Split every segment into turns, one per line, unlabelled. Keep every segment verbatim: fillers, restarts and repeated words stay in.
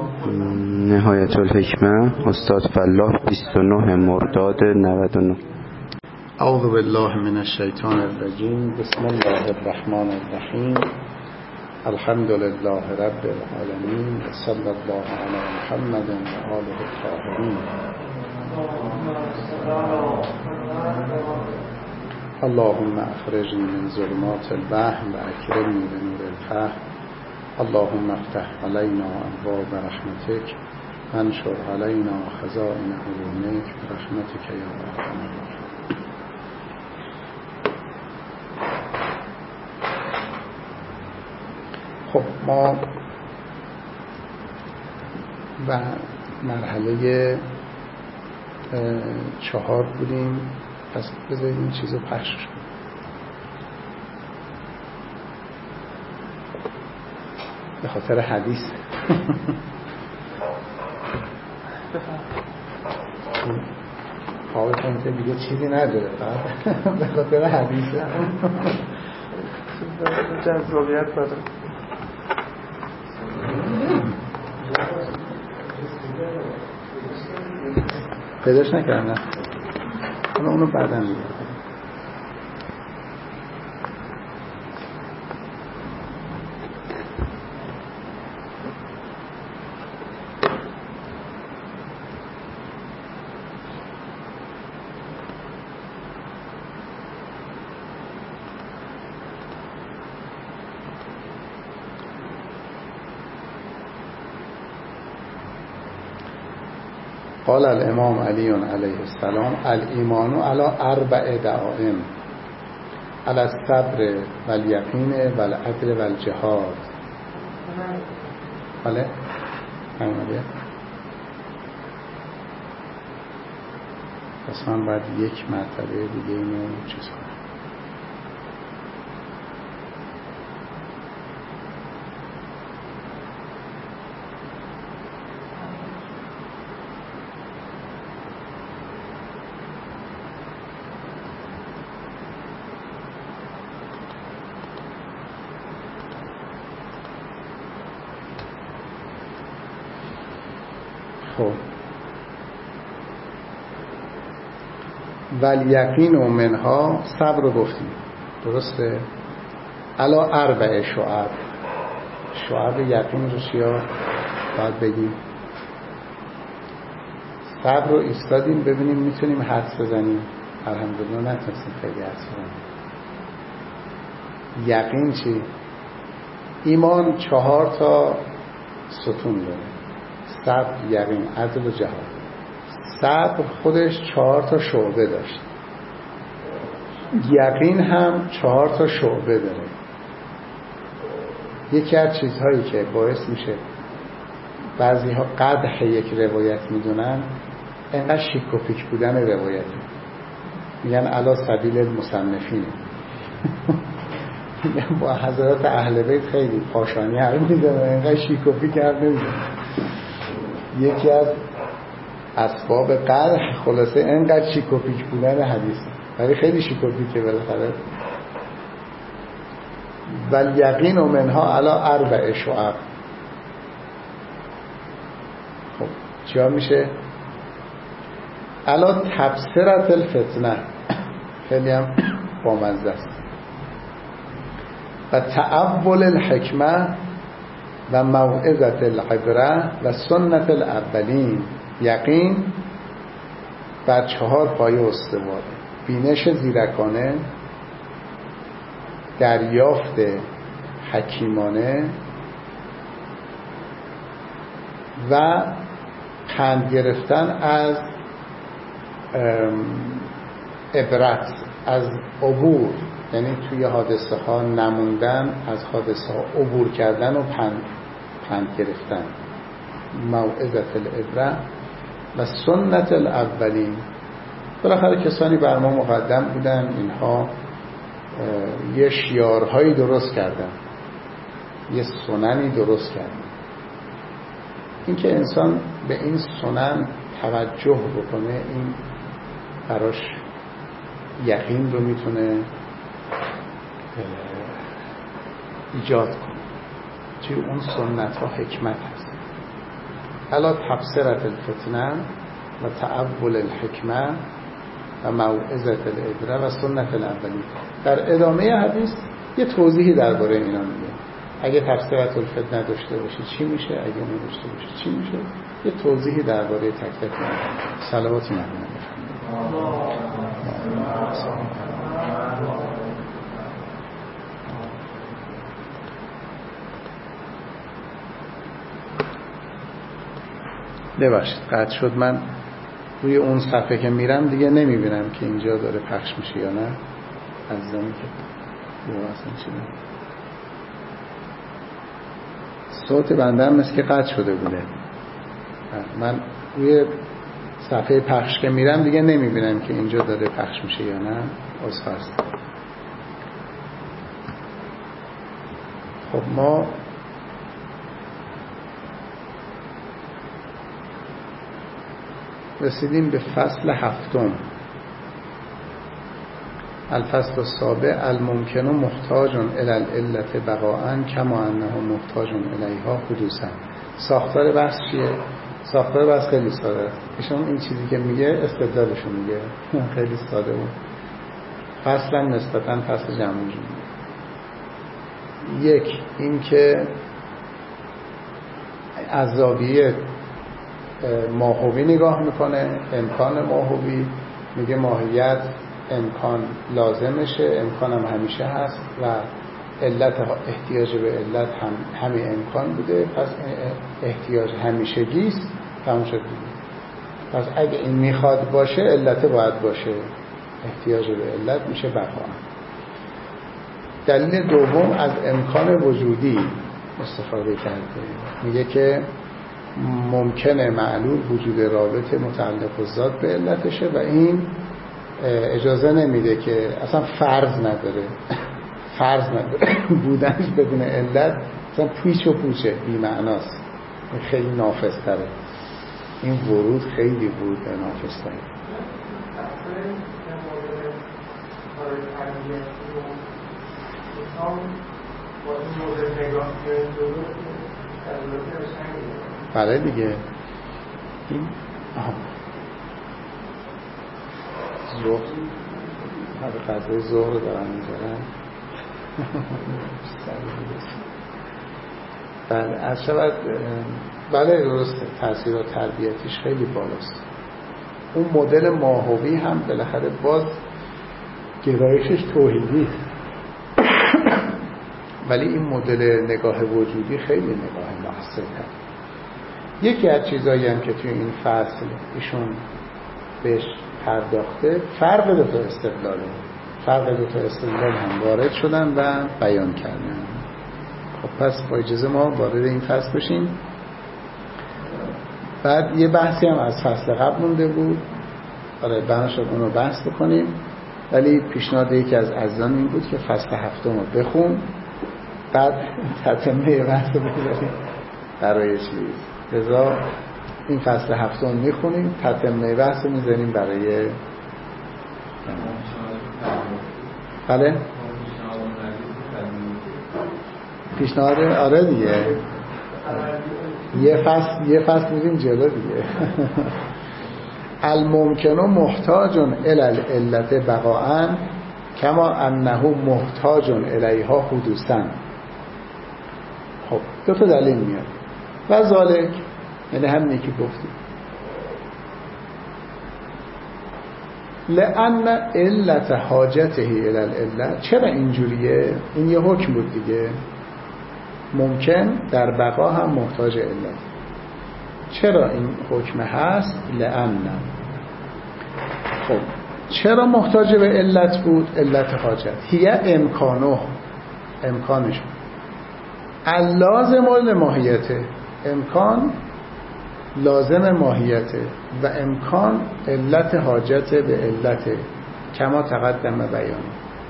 نهایت الحکمه استاد فلاح بیست و نه مرداد نود و نه.
اعوذ بالله من الشیطان الرجیم. بسم الله الرحمن الرحیم. الحمد لله رب العالمین و صلی الله علی محمد و آله الطاهرین. اللهم اخرجنی من ظلمات الوهم و اکرمنی بنور الفهم. اللهم افتح علینا ابواب رحمتک وانشر علینا خزائن علومک برحمتک یا ارحم الراحمین. خب ما و مرحله چهار بودیم، پس بذارید این چیز رو پخشش کنیم. به خاطر حدیث پاورپوینت دیگه چیزی نداره، فقط به خاطر حدیث
جذابیت داره.
پیداش نکردن اونو اونو بعدا میگه. قال الامام علی علیه السلام الایمان علی اربع دعائم علی الصبر والیقین والعدل والجهاد. بله همونه. پس من باید یک مرتبه دیگه اینو چیز کنم. والیقین و منها صبر رو گفتیم، درسته؟ علا اربع شعب. شعب یقین رو چیا باید بگیم؟ صبر رو ایستادیم ببینیم میتونیم حدس بزنیم. الحمدلله نتونستیم خیلی حدس بزنیم. یقین چی؟ ایمان چهار تا ستون داره: صبر، یقین، عدل و جهاد. صبر خودش چهار تا شعبه داشت، یقین هم چهار تا شعبه داره. یکی از چیزهایی که باعث میشه بعضی ها قدح یک روایت میدونن اینقدر شیک و پیک بودن روایت، میگن علی سبیل المصنفین. میگن با حضرات اهل بیت خیلی پاشانی حرف میزنن، اینقدر شیک و پیک حرف نمیزنن. یکی از اسباب قدح خلاصه اینقدر شیک و پیک بودن حدیث، ولی خیلی شیک و پیکه بالاخره. والیقین و منها علی اربع شعب. خب چیا میشه؟ علی تبصرة الفتنه، خیلی هم بامزه است. و تعول الحکمه و موعظة العبره و سنت الاولین. یقین بر چهار پایه استواره: بینش زیرکانه، دریافت حکیمانه و پند گرفتن از عبرت، از عبور، یعنی توی حادثه ها نموندن، از حادثه ها عبور کردن و پند, پند گرفتن. موعظة العبره و سنت الاولین. بالاخره کسانی بر ما مقدم بودن، اینها یه شیارهایی درست کردن، یه سننی درست کردن. اینکه انسان به این سنن توجه بکنه، این براش یقین رو میتونه ایجاد کنه. توی اون سنت ها حکمت هست. الا تبصرة الفتنه و تعول الحکمه و موعظة العبره و سنت الاولی. در ادامه حدیث یه توضیحی درباره اینا میده. اگه تبصرة الفتنه داشته باشی چی میشه، اگه اون داشته باشی چی میشه، یه توضیحی درباره تک تک میده. صلواتی نبینم ببخشید قطع شد. من روی اون صفحه که میرم دیگه نمیبینم که اینجا داره پخش میشه یا نه. از زمین که رو اصلا چی نه صوت بنده هم مثل که قطع شده بوده. من روی صفحه پخش که میرم دیگه نمیبینم که اینجا داره پخش میشه یا نه. عذر هست. خب ما رسیدیم به فصل هفتم. الفصل السابع الممکن محتاج الی العلة بقاء کما انه محتاج الیها حدوثا. ساختار بحث چیه؟ ساختار بحث خیلی ساده است. ایشون این چیزی که میگه استدلالشو میگه. خیلی ساده بود. فصلا نسبتا فصل جمعی. یک این که از زاویه ماهوی نگاه میکنه، امکان ماهوی، میگه ماهیت امکان لازمشه، امکان هم همیشه هست و علت احتیاج به علت هم همین امکان بوده، پس احتیاج همیشگیست. تموم شد. پس اگه این میخواد باشه علت باید باشه، احتیاج به علت میشه بقا. دلیل دوم از امکان وجودی استفاده کرده. میگه که ممکنه معلول وجود رابط متعلق بالذات به علتشه و این اجازه نمیده که اصلا فرض نداره فرض نداره بودنش بدون علت اصلا پوچ و پوچه، بی معناست. خیلی نافذ تره این ورود، خیلی ورود نافذ تره. بله دیگه. این آها زهر هر غذای زهر رو دارن میذارن. بله از شود. بله درسته، تاثیرات تربیتیش خیلی بالاست. اون مدل ماهوی هم بالاخره باز گرایشش توحیدی، ولی این مدل نگاه وجودی خیلی نگاه محصله. یکی از چیزایی هم که توی این فصل ایشون بهش پرداخته فرق دو تا استدلاله. فرق دو تا استدلال هم وارد شدن و بیان کردن. خب پس با اجازه ما وارد این فصل بشیم. بعد یه بحثی هم از فصل قبل مونده بود. آره بنا شد اونو بحث بکنیم، ولی پیشنهاد یکی از عزیزان این بود که فصل هفتم رو بخون، بعد تتمه بحث رو بگذاریم برای چیز. لذا این فصل هفتم میخونیم، تتمه بحث رو میذاریم برای بله پیشنهاد. آره دیگه یه فصل یه فصل میریم جلو دیگه. الممکن محتاج الی العلة بقاء کما انه محتاج الیها حدوثا. خب دو تا دلیل میاد. و ذالک یعنی همینی که گفتیم، لأن علت حاجته الی العلة. چرا اینجوریه؟ این یه حکم بود دیگه. ممکن در بقا هم محتاج علت. چرا این حکم هست؟ لأن. خب چرا محتاج به علت بود؟ علت حاجت هی امکانه، امکانش اللازم لماهیته. امکان لازم ماهیته و امکان علت حاجت به علته، کما تقدم بیان.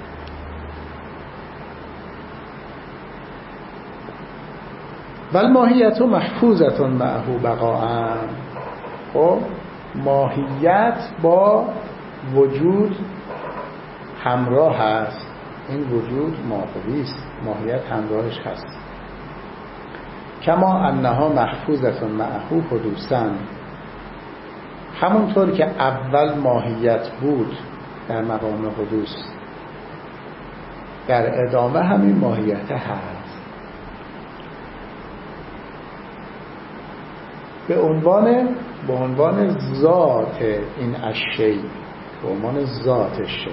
بل ماهیت محفوظت معه بقاء. خب ماهیت با وجود همراه هست. این وجود ماهوی است، ماهیت همراهش هست. کما انها محفوظه معه حدوثا، همونطور که اول ماهیت بود در مقام حدوث، در ادامه همین ماهیت هست. به عنوان به عنوان ذات این اشی، به عنوان ذات شی،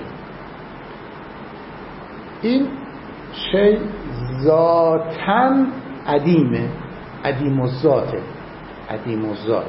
این شی ذاتاً عدیمه، عدیم الذاته، عدیم الذات،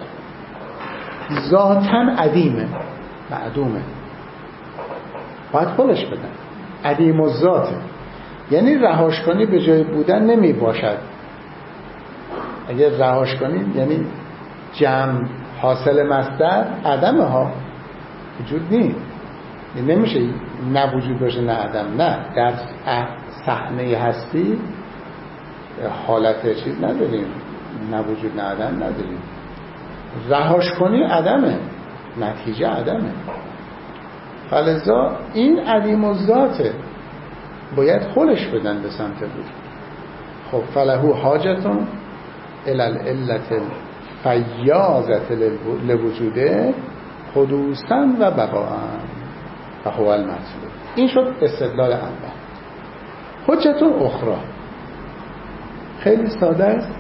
ذاتاً عدیمه، معدومه، باید خودش بدن. عدیم الذاته یعنی رهاش کنی به جای بودن نمی باشد. اگر رهاش کنی یعنی جمع حاصل مصدر عدمه ها، وجود نیست. یعنی نمیشه نه وجود باشه نه عدم. نه، در صحنه هستی حالت چیز نداریم، نه وجود نه عدم نداریم. رهاش کنی عدمه، نتیجه عدمه. فلذا این عدیم الذاته، باید خلش بدن به سمت وجود. خب فلهو حاجتون الی العلت الفیاضة لوجوده حدوثا و بقاء و هو المطلوب. این شد استدلال اول. حجتون اخرى خیلی ساده است،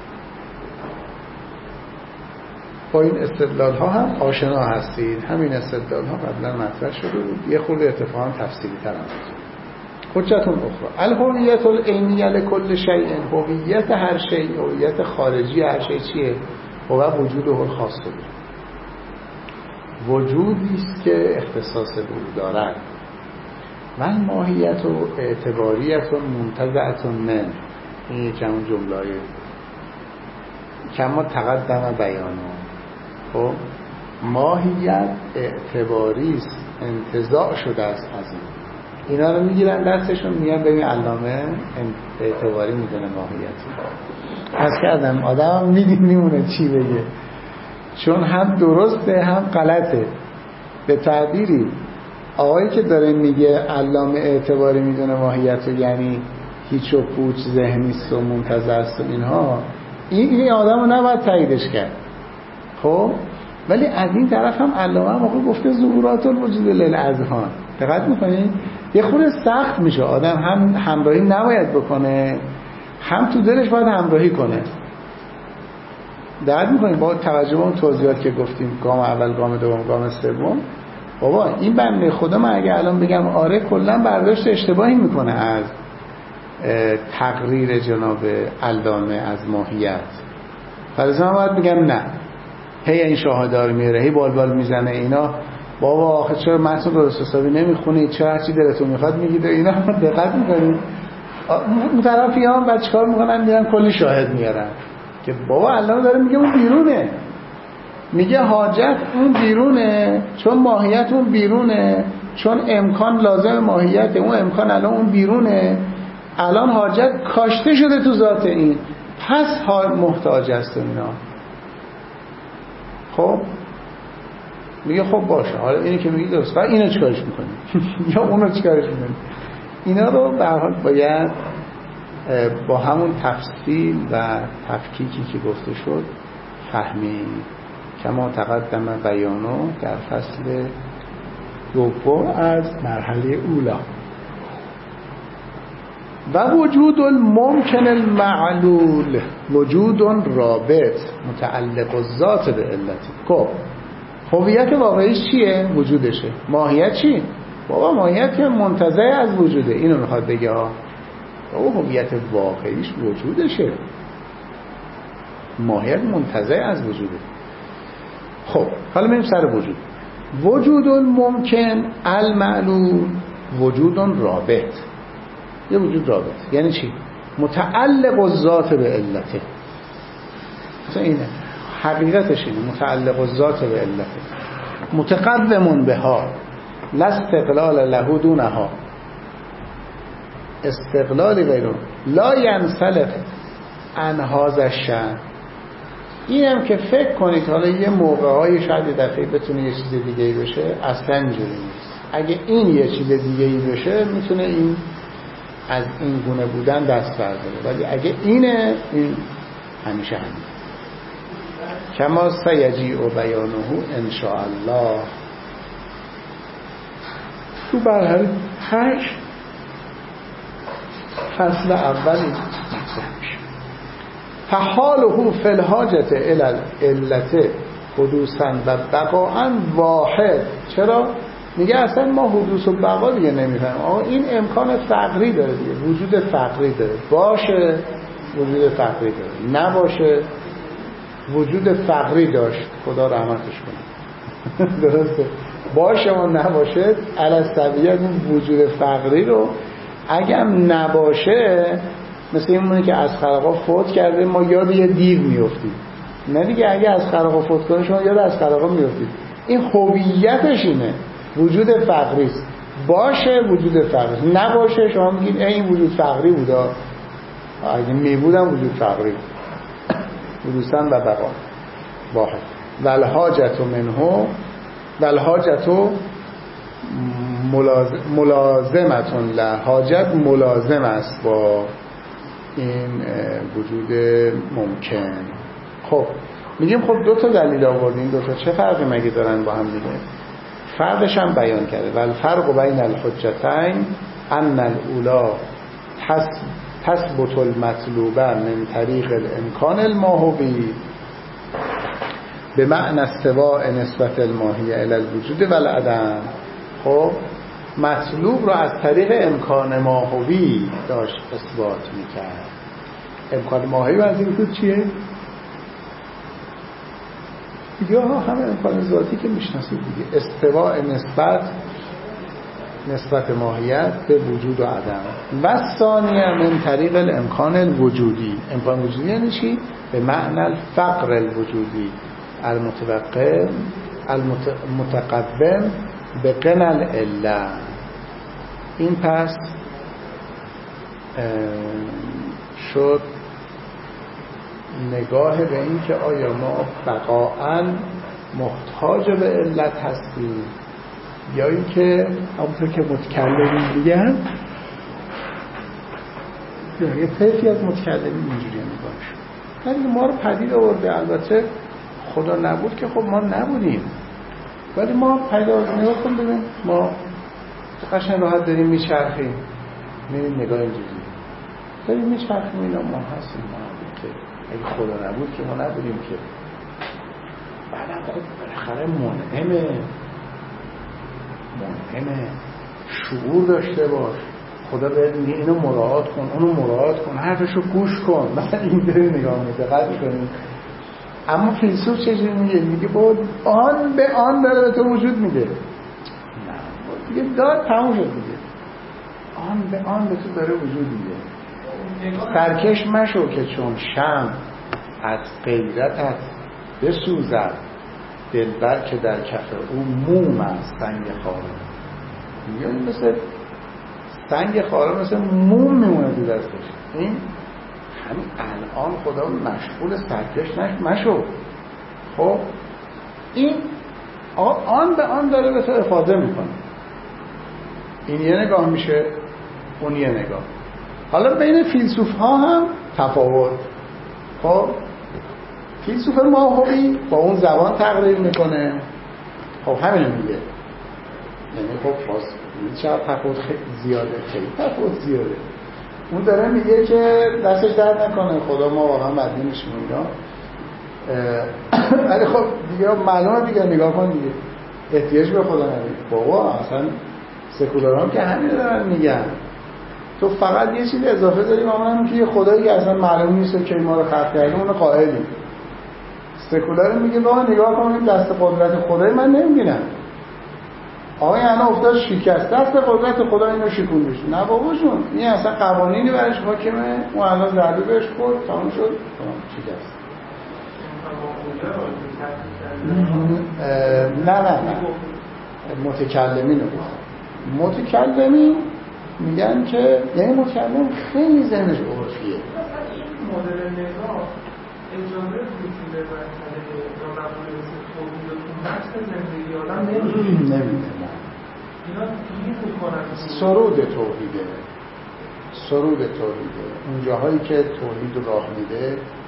با این استدلال ها هم آشنا هستید. همین استدلال ها قبلا مطرح شده بود، یه خورده اتفاقا تفصیلی تر هم بود. حجتون اخرى الهویت العینیه لکل شیء، هویت هر شی، هویت خارجی هر شی چیه؟ هو وجود و خاص بود، وجودی است که اختصاص به او دارد. و ماهیت و اعتباریت و منتزعت من، این یکی همون جمله‌ای کما تقدم بیانو. خب ماهیت اعتباری است، انتزاع شده است از این. اینا رو میگیرن دستشون میگن ببین علامه اعتباری میدونه ماهیتی. از کردم آدم هم میدین میمونه چی بگه، چون هم درسته هم غلطه. به تعبیری آقایی که داره میگه علامه اعتباری میدونه ماهیت رو، یعنی هیچ و پوچ ذهنیست و منتزع است و اینها، این این آدم رو نباید تاییدش کرد. خب ولی از این طرف هم علامه هم آقا گفته ظهورات الوجود للاذهان. دقت میکنید یه خورده سخت میشه، آدم هم همراهی نباید بکنه، هم تو دلش باید همراهی کنه. دقت میکنید با توجه به اون توضیحات که گفتیم، گام اول، گام دوم، گام سوم، بابا این بنده خدا من اگه الان بگم آره کلا برداشت اشتباهی میکنه از تقریر جناب علامه از ماهیت، فلزا من باید بگم نه، هی این شاهدار میاره، هی بال بال میزنه اینا، بابا آخه چرا متن درست حسابی نمیخونید، چرا هرچی دلتون میخواد میگید اینا. دقت میکنید اون طرفی هم بعد چیکار میکنن؟ میرن کلی شاهد میارن که بابا علامه داره میگه اون بیرونه، میگه حاجت اون بیرونه، چون ماهیت اون بیرونه، چون امکان لازم ماهیت، اون امکان الان اون بیرونه، الان حاجت کاشته شده تو ذات این، پس حال محتاج است اینا. خب میگه خب باشه، حالا اینی که میگی درست، بعد اینو چیکارش میکنی یا اونو چیکارش میکنی؟ اینا رو به هر حال باید با همون تفصیل و تفکیکی که گفته شد فهمید. کما تقدم بیانو در فصل دوم از مرحله اولا. و وجود الممکن المعلول وجود رابط متعلق الذات به علتی. خب هویت واقعیش چیه؟ وجودشه. ماهیت چی؟ بابا ماهیت که منتزع از وجوده. اینو میخواد بگه ها، بابا هویت واقعیش وجودشه، ماهیت منتزع از وجوده. خب حالا میریم سر وجود. وجود ممکن المعلول وجود رابط. یه وجود رابط یعنی چی؟ متعلق الذات به علته. مثلا اینه حقیقتش، اینه متعلق الذات به علته، متقدم بها، لا استقلال له دونها، استقلال غیره لا ینسلخ عن هذا الشأن. اینم که فکر کنید حالا یه موقع‌های شاید یه دفعه بتونه یه چیز دیگه‌ای بشه، اصلا اینجوری نیست. اگه این یه چیز دیگه‌ای بشه میتونه این از این گونه بودن دست برداره، ولی اگه اینه این همیشه همین کما سیجیء بیانه ان شاء الله. تو برحال هشت فصل اولی فحاله فی الحاجة الی العلة حدوثا و بقاء واحد. چرا؟ میگه اصلا ما حدوث و بقا دیگه نمیفهمیم. آقا این امکان فقری داره دیگه، وجود فقری داره، باشه وجود فقری داره، نباشه وجود فقری داشت، خدا رحمتش کنه. درسته؟ باشه و نباشه علالسبیه این وجود فقری رو اگه نباشه مثل این مونه که از خلقا فوت کرده ما یاد یه دیو میفتیم. نه دیگه اگه از خلقا فوت کنه شما یاد از خلقا میفتید. این هویتش اینه، وجود فقری است. باشه وجود فقری، نباشه شما میگید این وجود فقری بودا، اگه میبودم وجود فقری بود. وجودن و بقا واحد. والحاجت منه والحاجت ملازم ملازمتون له. حاجت ملازم است با این وجود ممکن. خب میگیم خب دو تا دلیل آوردیم، دو تا چه فرقی مگه دارن با هم دیگه؟ فرقش هم بیان کرده. والفرق بین الحجتین ان الاولی تثبت المطلوبه من طریق الامکان الماهوی به معنی استواء نسبت الماهیه الی الوجود و العدم. خب مطلوب رو از طریق امکان ماهوی داشت اثبات میکرد. امکان ماهوی منظور تو چیه؟ دیگه ها همه امکان ذاتی که میشناسید دیگه. استواء نسبت نسبت ماهیت به وجود و عدم. و ثانیه من طریق الامکان الوجودی. امکان وجودی یعنی چی؟ به معنی الفقر الوجودی المتوقع المتقدم به قنا العله. این پس شد نگاه به این که آیا ما بقاءً محتاج به علت هستیم یا این که همونطور که متکلمین میگن یه طیفی از متکلمین اینجوری نگاهشون ولی ما رو پدید آورده. البته خدا نبود که خب ما نبودیم، ولی ما پیدا آورده. نگاه کن ببین ما قشنگ راحت داریم میچرخیم، میریم نگاه اینجوری داریم میچرخیم، اینا ما هستیم، ما هم که اگه خدا نبود که ما نبودیم که. بعدم خب بالاخره منعمه منعمه شعور داشته باش. خدا بهت میگه اینو مراعات کن، اونو مراعات کن، حرفشو گوش کن. مثلا اینطوری نگاه میکنه، دقت کنید. اما فیلسوف چجوری میگه؟ میگه بود آن به آن داره به تو وجود میده. نه دیگه داد تموم شد دیگه. آن به آن به تو داره وجود میده. سرکش مشو که چون شمع از غیرتت بسوزد دلبر که در کف او موم است سنگ خاره. میگه مثل سنگ خاره مثل موم میمونه تو دستش. این همین الان خدا مشغول سرکش نش مشو. خب این آن به آن داره به تو افاده میکنه. این یه نگاه میشه، اون یه نگاه. حالا بین فیلسوف ها هم تفاوت. خب فیلسوف ماهوی با اون زبان تقریر میکنه، خب همین میگه. یعنی خب باز چرا تفاوت خیلی زیاده، خیلی تفاوت زیاده. اون داره میگه که دستش درد نکنه، خدا ما واقعا مدین میشیم اینا. ولی خب دیگه معلومه دیگه، نگاه کن دیگه احتیاج به خدا نداری. بابا اصلا سکولاران که همین دارن میگن، تو فقط یه چیز اضافه داریم، اونم که یه خدایی که اصلا معلوم نیست که ما رو خلق کرده اون قائلیم. سکولار میگه بابا نگاه کنیم دست قدرت خدای من نمیبینم. آقا یعنی افتاد شکست، دست قدرت خدا اینو شکوندش. نه بابا جون این اصلا قوانینی برش حاکمه، اون الان ضربه بهش خورد تموم شد شکست. نه نه نه متکلمین رو متکلمین میگن که یعنی متکلم خیلی ذهنش عرفیه.
مدل نگاه اجازه وجود مسئله یا مقوله توحید و تو متن زندگی آدم نمیده.
نمیده.
اینا دیگه میکنن
سرود توحیده. سرود توحیده. اون جاهایی که توحید راه میده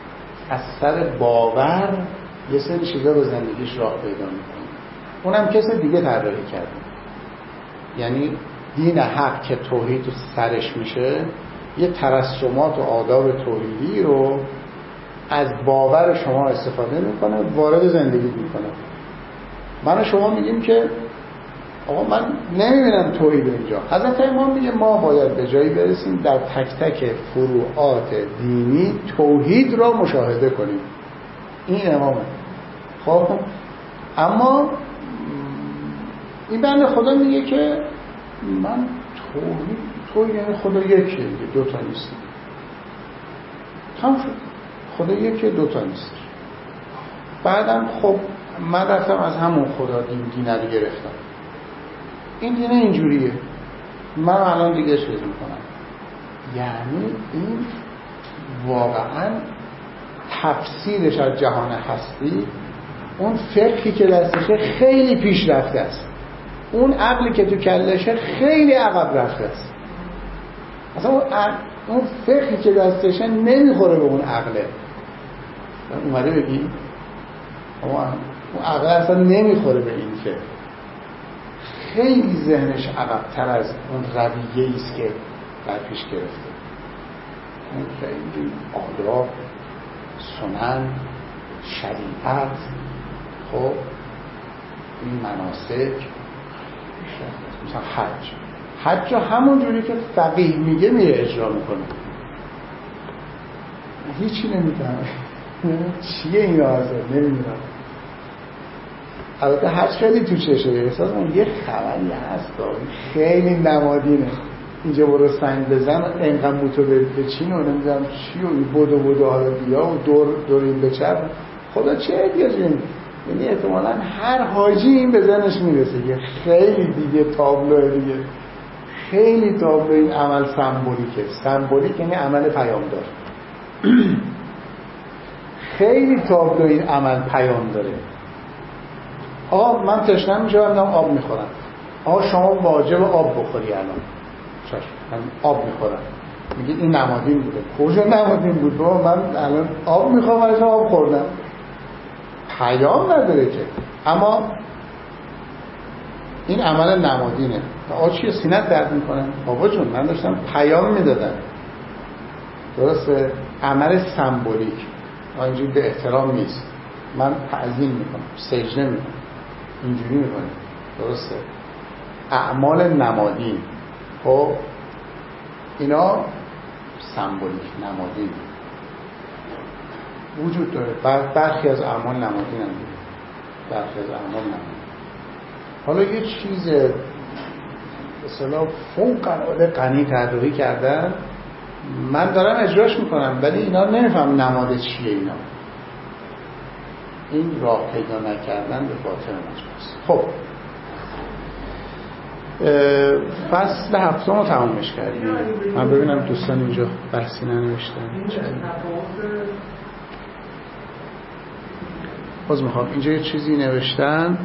از سر باور یه سری چیزا به زندگیش راه پیدا میکنه. اونم کسی دیگه طراحی کرده. یعنی دین حق که توحید تو سرش میشه، یه ترسمات و آداب توحیدی رو از باور شما استفاده میکنه، وارد زندگی میکنه. من و شما میگیم که آقا من نمیبینم توحید اینجا. حضرت امام میگه ما باید به جایی برسیم در تک تک فروعات دینی توحید را مشاهده کنیم. این امامه. خب اما این بنده خدا میگه که من توحید توحید یعنی خدا یکیه دیگه، دوتا نیست. تمام شد. خدا یکیه، دوتا نیست. بعدم خب من رفتم از همون خدا دین دینه رو گرفتم. این دینه اینجوریه، من الان دیگه چیز میکنم. یعنی این واقعا تفسیرش از جهان هستی، اون فقهی که دستشه خیلی پیش رفته است، اون عقلی که تو کلشه خیلی عقب رفته است. اصلا اون, اون فقهی که دستشه نمیخوره به اون عقله. اومده بگی اون عقل اصلا نمیخوره به این فقه، خیلی ذهنش عقب‌تر از اون رویه‌ای است که در پیش گرفته. اون خیلی آداب، سنن، شریعت، خب این مناسک، مثلا حج حج رو همون جوری که فقیه میگه میره اجرا میکنه، هیچی نمیتونه. چیه این آزه نمیدونم. البته حج خیلی تو چشه، احساس من یه خبری هست خیلی نمادینه، اینجا برو سنگ بزن اینقدر موتو بچین و نمیدونم چی و بودو بودو حالا بیا و دور دور این بچرد. خدا چه احتیاجی؟ یعنی احتمالاً هر حاجی این به ذهنش میرسه که خیلی دیگه تابلوه دیگه، خیلی تابلو این عمل سمبولیکه. سمبولیک یعنی عمل پیامدار. خیلی تابلو این عمل پیام داره. آقا من تشنه میشه و آب میخورم. آقا شما واجب آب بخوری الان. چشم من آب میخورم. میگه این نمادین بوده. کجا نمادین بود؟ بابا من الان آب میخوام و آب خوردم. پیام نداره که. اما این عمل نمادینه. آقا چیه سینت درد میکنه؟ بابا جون من داشتم پیام میدادم. درسته؟ عمل سمبولیک. اینجوری به احترام نیست. من تعظیم میکنم، سجده میکنم، اینجوری میکنم. درسته؟ اعمال نمادین، خب اینا سمبولیک نمادین وجود داره. برخی از اعمال نمادین هم داره، برخی از اعمال نمادین. حالا یه چیز به اصطلاح فوق العاده غنی طراحی کردن، من دارم اجراش میکنم ولی اینا نمیفهم نماد چیه. اینا این راه پیدا نکردن به باطن مجاز. خب فصل هفتم رو تمامش کردیم. من ببینم دوستان اینجا بحثی ننوشتن. باز میخوام اینجا یه چیزی نوشتن.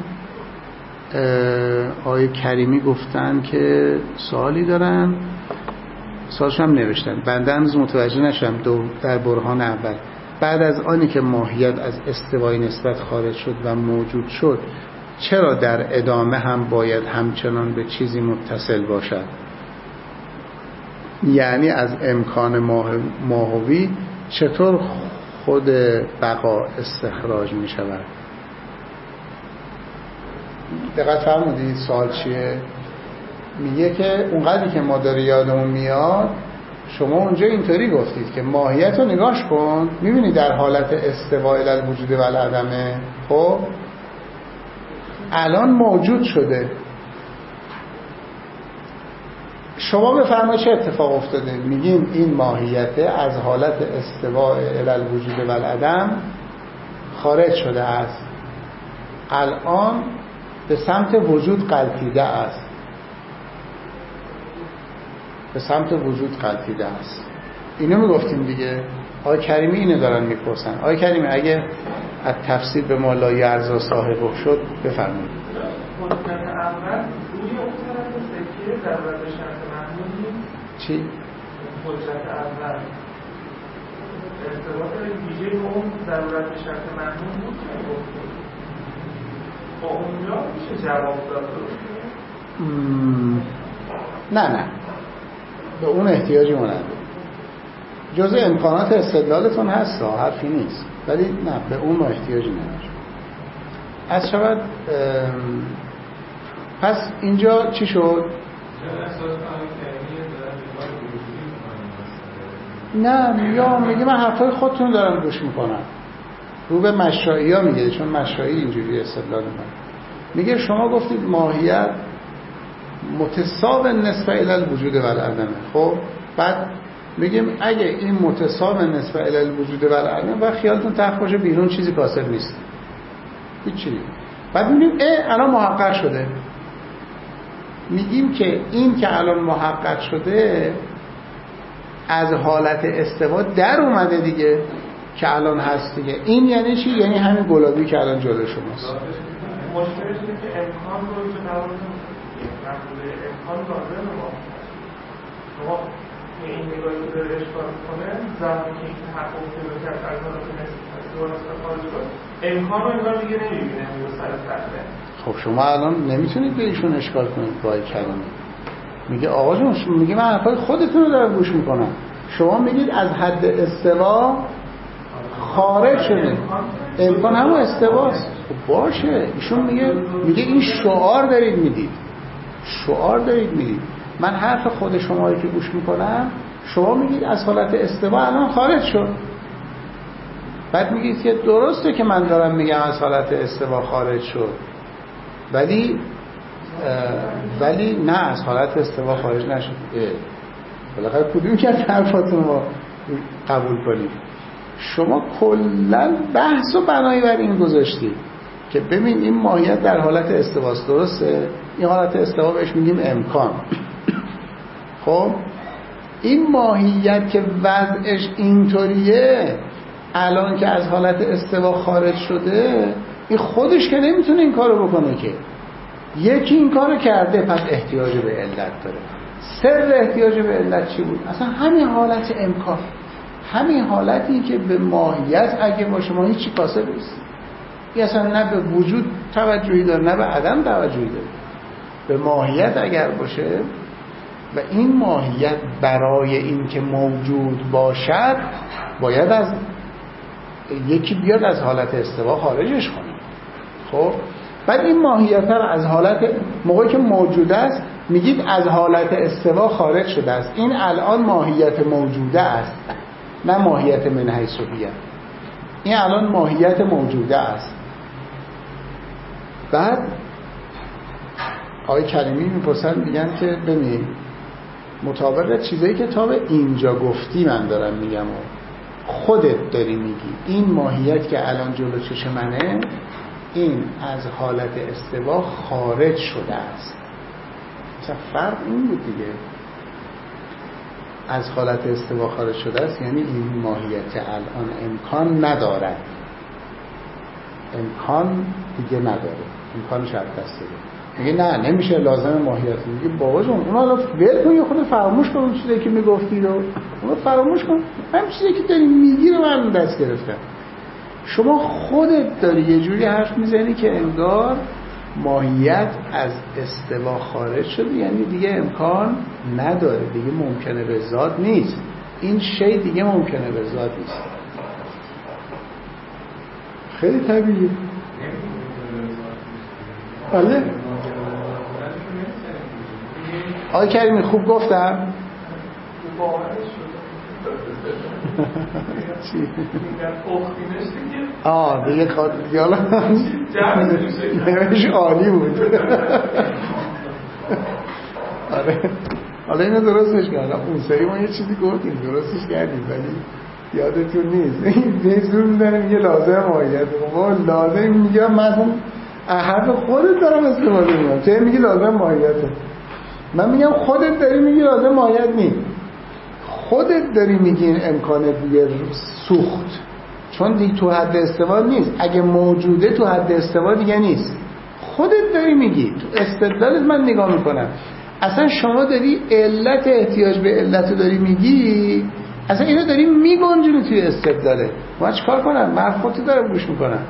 آقای کریمی گفتن که سوالی دارن، سوالش هم نوشتن. بنده هنوز متوجه نشدم در برهان اول بعد از آنی که ماهیت از استوای نسبت خارج شد و موجود شد چرا در ادامه هم باید همچنان به چیزی متصل باشد؟ یعنی از امکان ماهوی چطور خود بقا استخراج می شود؟ دقت فرمودید سوال چیه؟ میگه که اونقدری که ما داره یادمون میاد، شما اونجا اینطوری گفتید که ماهیت رو نگاش کن، میبینی در حالت استواء الوجود و العدمه. خب الان موجود شده. شما بفرمایید چه اتفاق افتاده؟ میگیم این ماهیت از حالت استواء الوجود و العدم خارج شده است، الان به سمت وجود غلتیده است، به سمت وجود غلتیده است. اینو میگفتیم دیگه. آقای کریمی اینو دارن میپرسن. آقای کریمی اگه از تفسیر به ما لا یرزا صاحب شد بفرمایید.
حکمت اول روی اون طرف سکه ضرورت شرط محمول نیست.
چی؟
حجت اول ارتباط ویژه با اون ضرورت به شرط محمول بود که گفتیم با اونجا میشه جواب داد.
نه نه به اون احتیاجی ما نداره. جزء امکانات استدلالتون هست، حرفی نیست، ولی نه به اون ما احتیاجی نداره. از شود پس اینجا چی شد؟ نه یا میگه من حرفای خودتون دارم گوش میکنم. رو به مشایی ها میگه، چون مشایی اینجوری استدلال میکنه. میگه شما گفتید ماهیت متساو نسبه الی الوجود و العدمه. خب بعد میگیم اگه این متساو نسبه الی الوجود و العدمه و خیالتون تخت باشه بیرون چیزی کاسب نیست، هیچی نیست. بعد میگیم اه الان محقق شده. میگیم که این که الان محقق شده از حالت استوا در اومده دیگه که الان هست دیگه. این یعنی چی؟ یعنی همین گلابی که الان جلوی شماست.
مشکلش اینه که امکان رو به قرار نمیده. امکان لازم ما شما این نگاهی که داره اشکال کنه زمانی که این تحقق پیدا کرد از حالت استوا نسبت خارج شد امکان رو انگار دیگه نمیبینه و سر سخته.
خب شما الان نمیتونید به ایشون اشکال کنید با این کلمه. میگه آقا جون میگه من حرفای خودتون رو دارم گوش میکنم. شما میگید از حد استوا خارج شده. امکان همون استواست. خب باشه. ایشون میگه میگه این شعار دارید میدید. شعار دارید میدید. من حرف خود شما رو که گوش میکنم شما میگید از حالت استوا الان خارج شد. بعد میگید که درسته که من دارم میگم از حالت استوا خارج شد، ولی ولی نه از حالت استوا خارج نشد. بالاخره کدوم که حرفاتون رو قبول کنید؟ شما کلا بحث و بنایی بر این گذاشتید که ببین این ماهیت در حالت استواست، درسته؟ این حالت استوا بهش میگیم امکان. خب این ماهیت که وضعش اینطوریه الان که از حالت استوا خارج شده، این خودش که نمیتونه این کارو بکنه که یکی این کارو کرده، پس احتیاج به علت داره. سر احتیاج به علت چی بود؟ اصلا همین حالت امکان، همین حالتی که به ماهیت اگه باشه ما هیچی کاسب نیست. این اصلا نه به وجود توجهی داره نه به عدم توجهی داره. به ماهیت اگر باشه و این ماهیت برای این که موجود باشد باید از یکی بیاد از حالت استوا خارجش کنه. خب بعد این ماهیت رو از حالت موقعی که موجود است میگید از حالت استوا خارج شده است. این الان ماهیت موجوده است، نه ماهیت من حیث هویه. این الان ماهیت موجوده است. بعد آقای کریمی میپرسن میگن که ببین مطابق چیزایی که تا به اینجا گفتی من دارم میگم و خودت داری میگی این ماهیت که الان جلو چش منه این از حالت استوا خارج شده است. مثلا فرق این بود دیگه، از حالت استوا خارج شده است یعنی این ماهیت الان امکان ندارد، امکان دیگه نداره، امکانش از دست داده. میگه نه نمیشه لازم ماهیت. میگه بابا جون اون حالا ول کن، یه خود فراموش کن اون چیزی که میگفتی رو، اون فراموش کن. همین چیزی که داری میگی رو من دست گرفتم. شما خودت داری یه جوری حرف میزنی که انگار ماهیت از استوا خارج شده، یعنی دیگه امکان نداره، دیگه ممکنه به ذات نیست، این شی دیگه ممکنه به ذات نیست. خیلی طبیعیه. بله آقای کریمی خوب گفتم؟ چی؟ آه دیگه کار دیگه حالا نمیش عالی بود. آره حالا اینو درستش کردم. اون سری ما یه چیزی گفتیم درستش کردیم ولی یادتون نیست. این زور میدنه میگه لازم ماهیت. ما لازم میگم من حرف خودت دارم استفاده میگم، چه میگی لازم ماهیته. من میگم خودت داری میگی لازم ماهیت نیست. خودت داری میگی این امکان دیگه سوخت، چون دیگه تو حد استوا نیست. اگه موجوده تو حد استوا دیگه نیست. خودت داری میگی، تو استدلالت من نگاه میکنم. اصلا شما داری علت احتیاج به علت داری میگی، اصلا اینو داریم میگنجونی توی استدلاله. ما چه کار کنم؟ من خودت دارم گوش میکنم.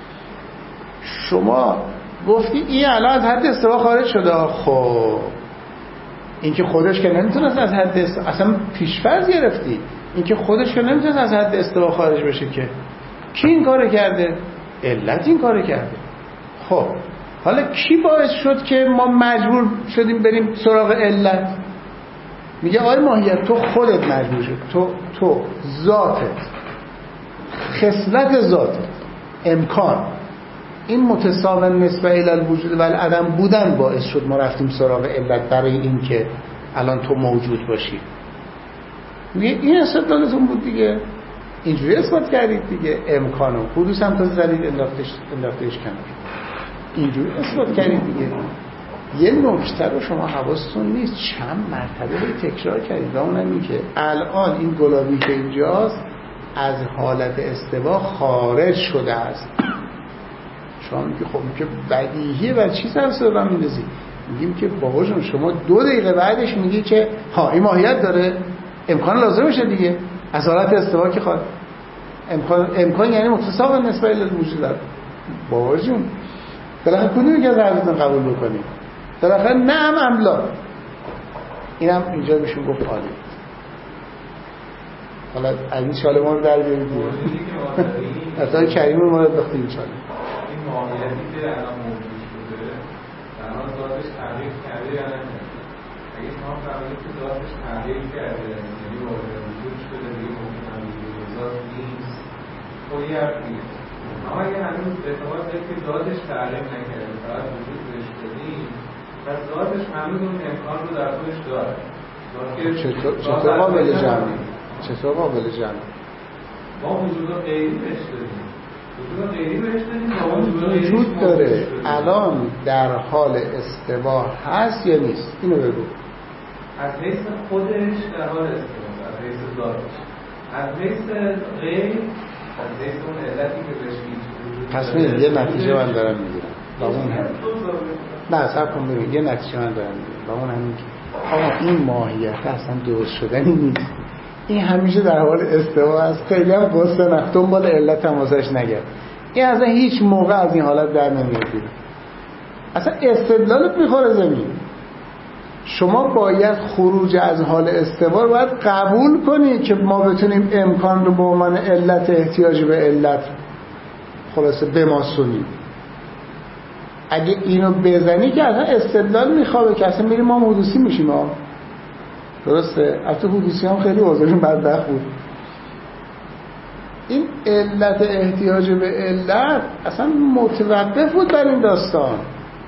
شما گفتی این الان از حد استوا خارج شده. خب این که خودش که نمیتونست از حد استوا، اصلا پیش‌فرض گرفتی این که خودش که نمیتونست از حد استوا خارج بشه. که کی این کارو کرده؟ علت این کارو کرده. خب حالا کی باعث شد که ما مجبور شدیم بریم سراغ علت؟ میگه آقای ماهیت تو خودت مجبور شد، تو تو ذاتت، خصلت ذاتت، امکان، این متساوی نسبت الی الوجود و العدم بودن باعث شد ما رفتیم سراغ علت برای این که الان تو موجود باشی. میگه این استدلالتون بود دیگه، اینجوری اثبات کردید دیگه، امکانو حدوث هم تا زدید انداختش انداختش کنار، اینجوری اثبات کردید دیگه. یه نکته رو شما حواستون نیست، چند مرتبه رو تکرار کردید و اونم این که الان این گلابی که اینجاست از حالت استوا خارج شده است. شما میگه خب که بدیهیه و چی سر سر رو میندازی؟ میگیم که بابا جون شما دو دقیقه بعدش میگی که ها این ماهیت داره، امکان لازمشه دیگه، از حالت استوا که خواهد امکان امکان یعنی متساوی نسبت الی الوجود داره. بابا جون بالاخره کدومی که حرفتون قبول بکنیم؟ بالاخره نعم ام لا. اینم اینجا بهشون گفت عالی. حالا از این چاله ما رو در بیارید دیگه. اصلا کریم رو ما رو بخطیم این چاله.
این ماهیتی که الان موجود شده الان ذاتش تغییر کرده یا نه؟ اگه شما فرمایید که ذاتش تغییر کرده یعنی وارد وجود شده دیگه ممکن هم وجود ذات نیست، خب یه حرفیه. اما اگه هنوز اعتقاد دارید که ذاتش تغییر نکرده فقط وجود بهش دادیم، پس ذاتش هنوز اون امکان رو در خودش داره.
چطور قابل جمعی؟ چطور قابل جمعی؟
ما وجود غیری بهش دادیم، وجود غیری بهش دادیم با وجود غیری
وجود داره. الان در حال استوا هست یا نیست؟ اینو بگو.
از حیث خودش در حال استوا، از حیث ذاتش، از حیث غیر، از حیث اون علتی که بهش وجود
پس ببین یه نتیجه من دارم میگیرم با اون هم نه صبر کن ببین یه نتیجه من دارم میگیرم با اون همین که آقا این ماهیت اصلا درست شدنی نیست، این همیشه در حال استوا است، خیلی هم قصه نخ دنبال علت هم واسش نگرد، این اصلا هیچ موقع از این حالت در نمیاد بیرون، اصلا استدلالت میخوره زمین. شما باید خروج از حال استوا رو باید قبول کنی که ما بتونیم امکان رو به عنوان علت احتیاج به علت خلاصه بماسونیم. اگه اینو بزنی که اصلا استدلال میخوابه که اصلا میریم ما حدوثی میشیم ها. درسته؟ البته حدوثی هم خیلی وضعشون بدبخت بود. این علت احتیاج به علت اصلا متوقف بود بر این داستان.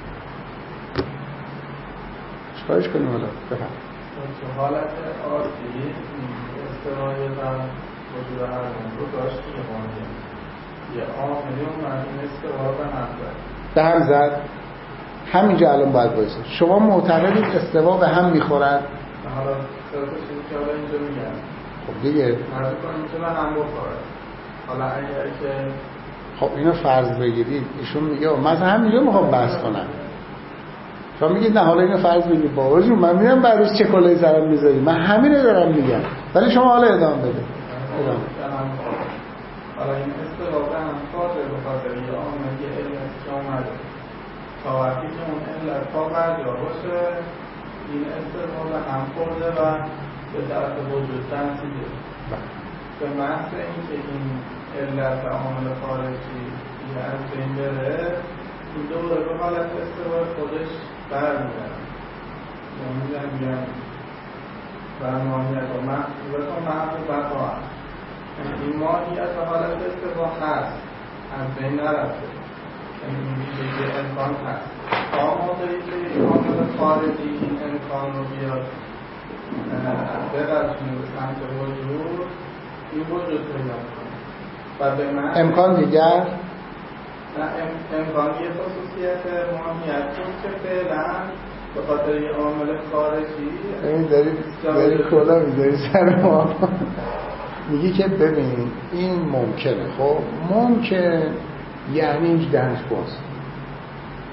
چکارش کنیم حالا؟ بفهم.
تو حالت آتی استوای و وجود هر رو داشت که مانده یه عاملی و معنی استوا به هم زد
به هم زد؟ همینجا الان باید بایسته. شما معتقدید استوا به هم میخورن؟
حالا سرات چیزی که حالا اینجا میگن
خب دیگه
مرزو کنیم که به هم بخورن. حالا اگر که
خب اینو فرض بگیرید ایشون میگه من همینجا میخوام بحث کنم، شما میگید نه حالا اینو فرض بگیرید بابا جون من میدونم بعدش چه کلای سرم میذاری، من همین رو دارم میگم، ولی شما حالا ادامه بده. ادامه.
حالا این استوا به هم خورده به خاطر یه آمدی علت که آمده تا وقتی که اون علت تا برجا باشه این استوا به هم خورده و به طرف وجود تنسیده به محض این که این علت و عامل خارجی یه از بین بره این دوره به حالت استوا خودش برمیدن یا میدن بیان و ماهیت و محبوبت و محبوبت ها هست. این ماهیت و حالت استوا هست، از بین نرفته، یعنی میگه یه امکان هست تا موقعی که این عامل خارجی این امکان رو بیاد ببرشونه به سمت وجود این وجود پیدا کنه و به من
امکان دیگر
نه امکان یه خصوصیت ماهیت بود که فعلا به خاطر یه عامل خارجی
این داری داری کلا میذاری سر ما میگی که ببین این ممکنه، خب ممکن یعنی اینج دهنش باز،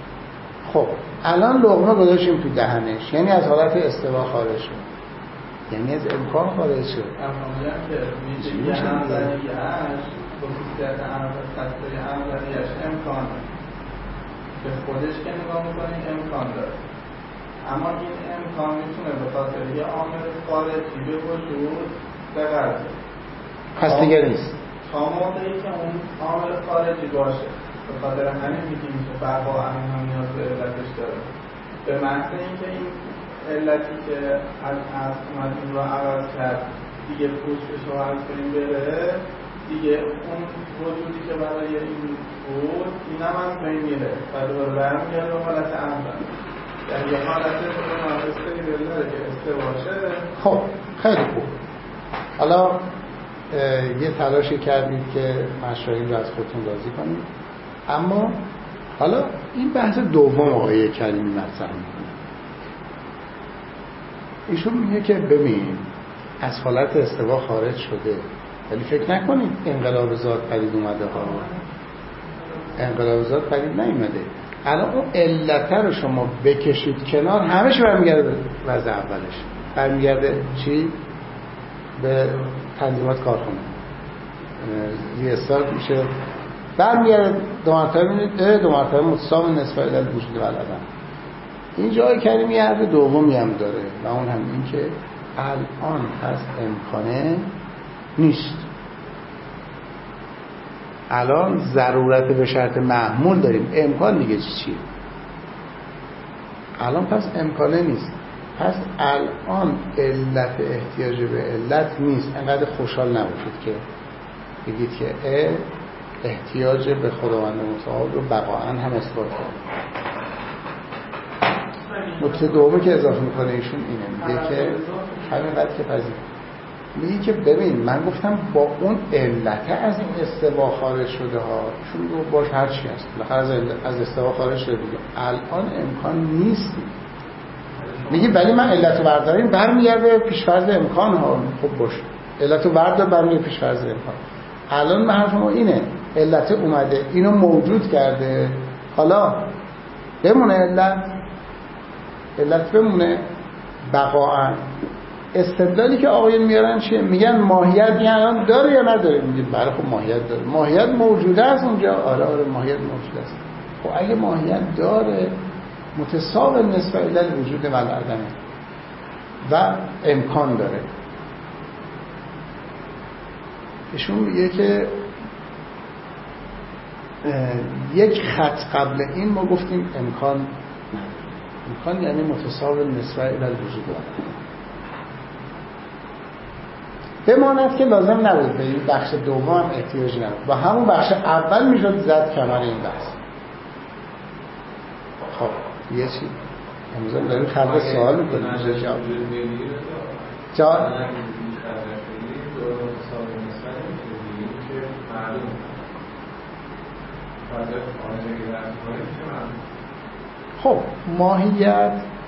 خب الان لقمه گذاشتیم تو دهنش یعنی از حالت استوا خارج شد، یعنی از امکان خارج شد.
افهمیدم که میشه یه همزنیش خصوصیت خطای همزنیش امکان به خودش که نگاه میکنیم امکان داره، اما این امکان میتونه به خاطر یه عامل خارجی به وجود بغرده
پس دیگه نیست
تا موقعی که اون عامل خارجی باشه. به خاطر همین میگیم که بقا همین هم نیاز به علتش داره. به محض اینکه این علتی که از از اومد این رو عوض کرد دیگه پوشش رو عوض کنیم بره، دیگه اون وجودی که برای این بود این هم از بین میره و دوباره برمیگرده به حالت اول. یعنی یه حالت استوایی بلده که استواشه.
خب خیلی خوب. حالا یه تلاشی کردید که مشاهیر رو از خودتون راضی کنید، اما حالا این بحث دوم آقای کریمی مطرح میکنه. ایشون میگه که ببین از حالت استوا خارج شده، ولی فکر نکنید انقلاب ذات پدید اومده ها. انقلاب ذات پدید نیومده. الان اون علت رو شما بکشید کنار، همش برمیگرده به وضع اولش. برمیگرده چی؟ به تنظیمات کارخونه ریاست میشه، برمیگرده دو مرتبه میبینید دو مرتبه متصاوی نسبت به وجود والعدم. این جای کریمی حرف دومی هم داره و اون هم این که الان پس امکانه نیست. الان ضرورت به شرط محمول داریم، امکان دیگه چی چیه؟ الان پس امکانه نیست. پس الان علت احتیاج به علت نیست. انقدر خوشحال نباشید که بگید که احتیاج به خداوند متعال رو بقاءً هم اثبات کنید. نکته دومی که اضافه میکنه ایشون اینه، میگه که همینقدر که پذیر میگه که ببین من گفتم با اون علت از این استوا خارج شده ها، چون رو باش هر چی هست بالاخره از از استوا خارج شده دیگه، الان امکان نیست. میگه ولی من علت رو برداریم برمیگرده پیش‌فرض امکان ها. خب باشه علت رو بردار برمیگرده پیش‌فرض امکان. الان من حرف ما اینه، علت اومده اینو موجود کرده، حالا بمونه علت علت بمونه بقاءً. استدلالی که آقایون میارن چیه؟ میگن ماهیت یعنی داره یا نداره؟ میگه بله خب ماهیت داره. ماهیت موجوده است اونجا. آره آره ماهیت موجوده است. خب اگه ماهیت داره متساوی نسبت الی وجود والعدم و امکان داره. ایشون میگه که یک خط قبل این ما گفتیم امکان نداره. امکان یعنی متساوی نسبت الی وجود والعدم. بماند که لازم نبود به این بخش دوم هم احتیاج نبود، با همون بخش اول میشد زد کمر این بحث. خب یه چی امروز داریم خلق سوال میکنیم میشه جواب جا خب ماهیت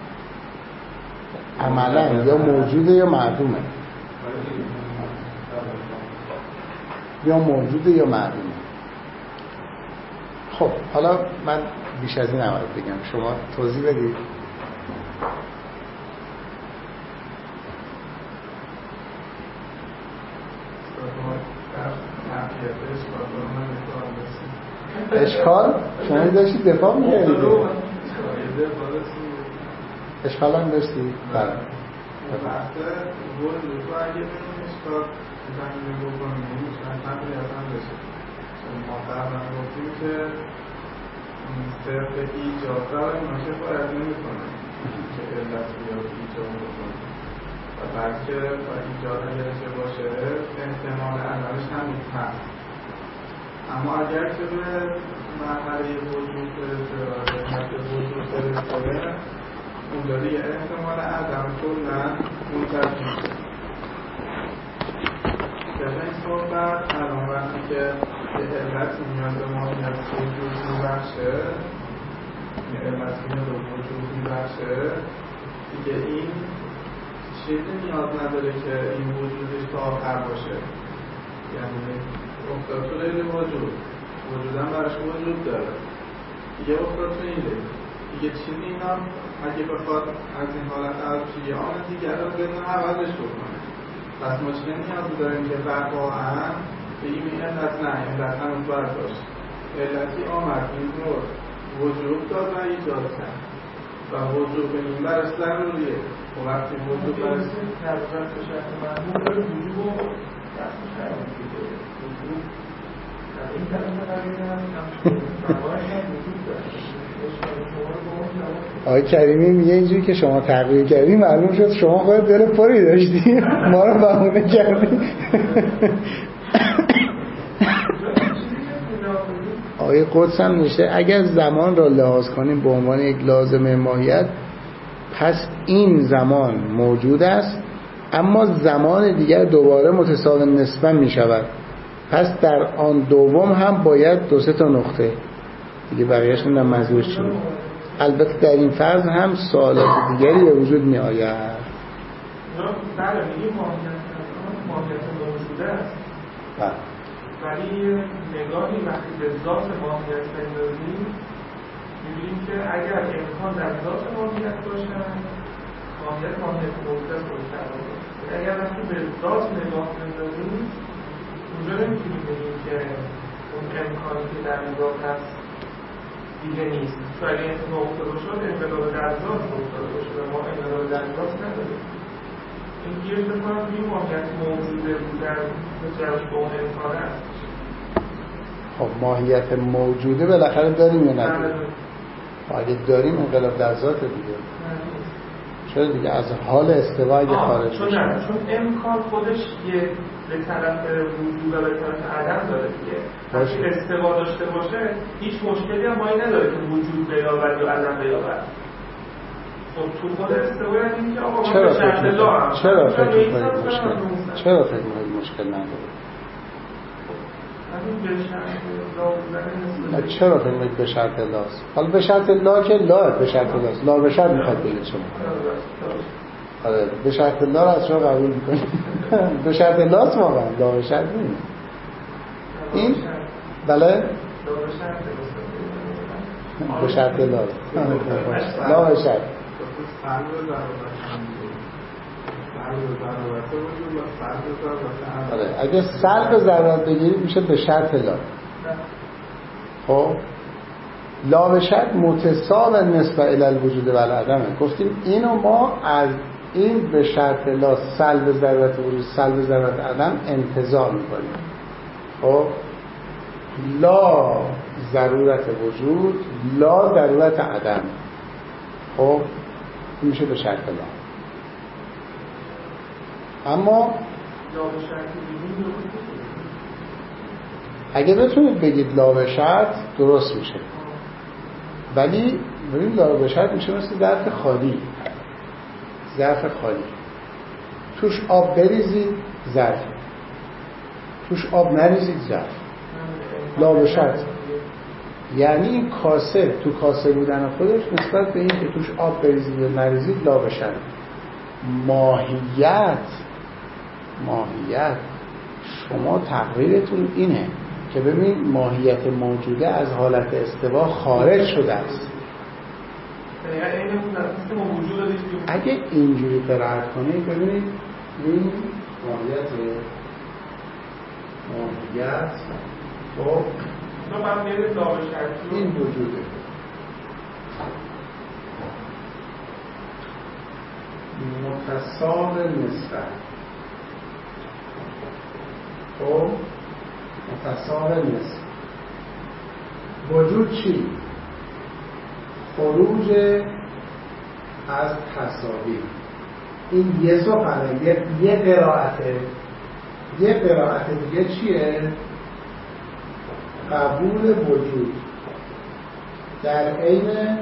عملا یا موجوده یا معدومه، یا موجوده یا معدومه. خب حالا من بیش از این نباید بگم، شما توضیح بدید. اشکال؟ شما داشتید دفاع می‌کردید؟ اشکال هم داشتید؟ بله.
وقتی وجود رو اگه بگیم اشکال زمینه بکنیم چند تقلی اصلا بشه. ما قبلا گفتیم که صرف ایجاد رو اینا کفایت نمی‌کنه که علت بیاد ایجاد بکنه و بلکه با ایجاد اگر چه باشه احتمال عملش هم هست. اما اگر که به مرحله وجود برسه و به حد وجود برسه اونجا دیگه احتمال عدم کلا منتفی میشه. در این صحبت الان وقتی که به علت میاد به ماهیت وجود میبخشه، یه علت میاد به وجود میبخشه، دیگه این چیزی نیاز نداره که این وجودش تا آخر باشه. یعنی افتاد تو لیل وجود، وجودم براش وجود داره، دیگه افتاد تو این لیل دیگه چیزی اینا اگه بخواد از این حالت از چیه آن دیگر رو بدون عوضش بکنه. پس ما چه نیازی داریم که واقعا بگیم این علت نه علت هنوز باید باشه. علتی آمد این نور وجود داد و ایجاد کرد و وجود به این برش ضروریه. و وقتی وجود برش
نظرت به شرط معمول داره وجود رو دست شرط میگه وجود در این طرف قراره هم فرمایش هم وجود داره.
آقای کریمی میگه اینجوری که شما تغییر کردی معلوم شد شما خود دل پری داشتی ما رو بهونه کردی. آقای قدس هم نوشته اگر زمان را لحاظ کنیم به عنوان یک لازمه ماهیت پس این زمان موجود است اما زمان دیگر دوباره متساوی نسباً می شود. پس در آن دوم هم باید دو سه تا نقطه دیگه بقیه‌اش نمیدونم منظورش چیه. البته در این فرض هم سوالات دیگری به وجود می آید.
بله میگه ماهیت موجوده است ولی نگاهی وقتی به ذات ماهیت بندازیم می‌بینیم که اگر امکان در ذات ماهیت باشن ماهیت ماهیت موجوده است اگر وقتی به ذات نگاه بندازیم اونجا نمیتونیم بگیم که اون امکانی که در ذات هست دیگه نیست. چون اگه اتفاق افتاده شد انقلاب در ذات افتاده باشه و ما انقلاب در ذات نداریم. این گیر بکنم این ماهیت موجوده بودن به جرش با اون امکان هست.
خب ماهیت موجوده بالاخره داریم یا نداریم؟ اگه داریم انقلاب در ذات دیگه چرا دیگه از حال استوا اگه خارج
چون نه چون امکان خودش یه به طرف وجود و به طرف عدم داره دیگه وقتی استوا داشته باشه هیچ مشکلی هم مایی نداره که وجود بیاورد یا عدم بیاورد. خب تو خود استوا یعنی که آقا من به شرط لا
چرا فکر می‌کنید مشکل چرا فکر می‌کنید مشکل نداره؟ چرا فکر می‌کنید به شرط لاست؟ حالا به شرط لا که لا به شرط لاست لا به شرط می‌خواد بگید شما. آره به شرط لا را از شما قبول می‌کنید. به شرط لاست واقعا لا به شرط نیست. این بله به شرط لا لا به شرط آره اگه سلب ضرورت بگیرید میشه به شرط لا. خب لا به شرط متساوی نسبت الی الوجود و العدمه. گفتیم اینو ما از این به شرط لا سلب ضرورت وجود سلب ضرورت عدم انتزاع میکنیم. خب لا ضرورت وجود لا ضرورت عدم. خب میشه به شرط لا. اما اگه بتونید بگید لا به شرط درست میشه ولی ببین لا به شرط میشه مثل ظرف خالی ظرف خالی توش آب بریزید ظرف توش آب نریزید ظرف لا به شرط یعنی این کاسه تو کاسه بودن خودش نسبت به این که توش آب بریزید و نریزید لا به شرط. ماهیت ماهیت شما تقریرتون اینه که ببینید ماهیت موجوده از حالت استوا خارج شده است. اگه اینجوری قرائت کنید ببینید این ماهیت ماهیت خب این وجوده متصاب نسبت خب متصاب نسبت وجود چی؟ خروج از تساوی. این یه سخنه یه, یه قرائته یه قرائت دیگه چیه؟ قبول وجود در عین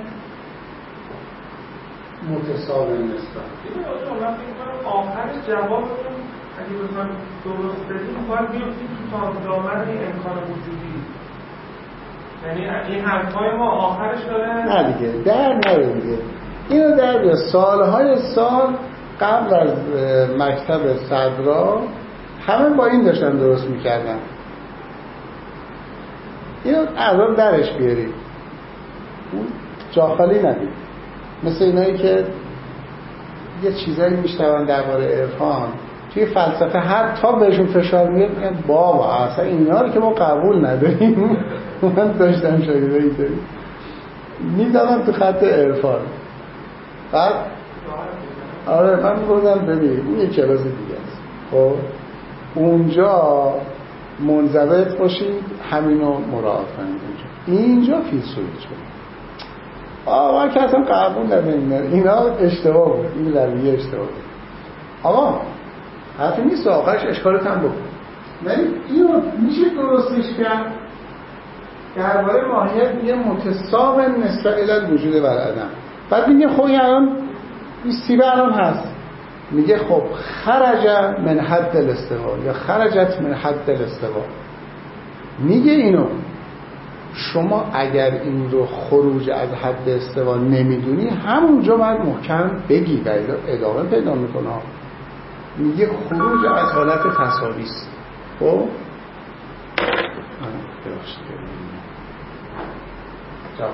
متساوی نسبت.
آخرش جوابتون اگه بخوایم درست بدیم باید بیفتیم تو تاندامن این امکان وجودی. یعنی این حرفای ما آخرش داره
نه دیگه در نره دیگه اینو در بیار. سالهای سال قبل از مکتب صدرا همه با این داشتن درست میکردن. اینو اول درش بیارید. جا خالی ندید. مثل اینایی که یه چیزایی میشنون درباره عرفان توی فلسفه، حتی بهشون فشار میاد میگن بابا اصلا اینا رو که ما قبول نداریم. من داشتم شاگرده اینطوری میزدم تو خط عرفان. بعد آره من میگفتم ببین این یه کلاس دیگه است، خب اونجا منضبط باشید، همینو مراعات کنید. اینجا اینجا فیلسوفی شد. آقا من که اصلا قبول نداریم اینا اشتباه بود، این رویه اشتباه بود. آقا حرفی نیست، آخرش اشکالت هم بکن، ولی اینو میشه درستش کرد. درباره ماهیت میگه متصاب نسبت الی وجود بر عدم. بعد میگه خب الان این سیبه الان هست، میگه خب خرج من حد الاستوا یا خرجت من حد الاستوا. میگه اینو شما اگر این رو خروج از حد استوا نمیدونی همونجا باید محکم بگی و ادامه پیدا میکنه. میگه خروج از حالت تساوی است. خب جواب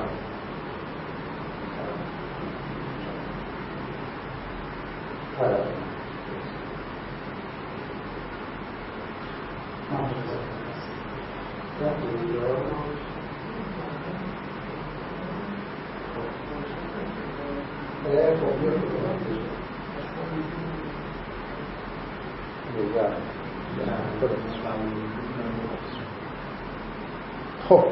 خب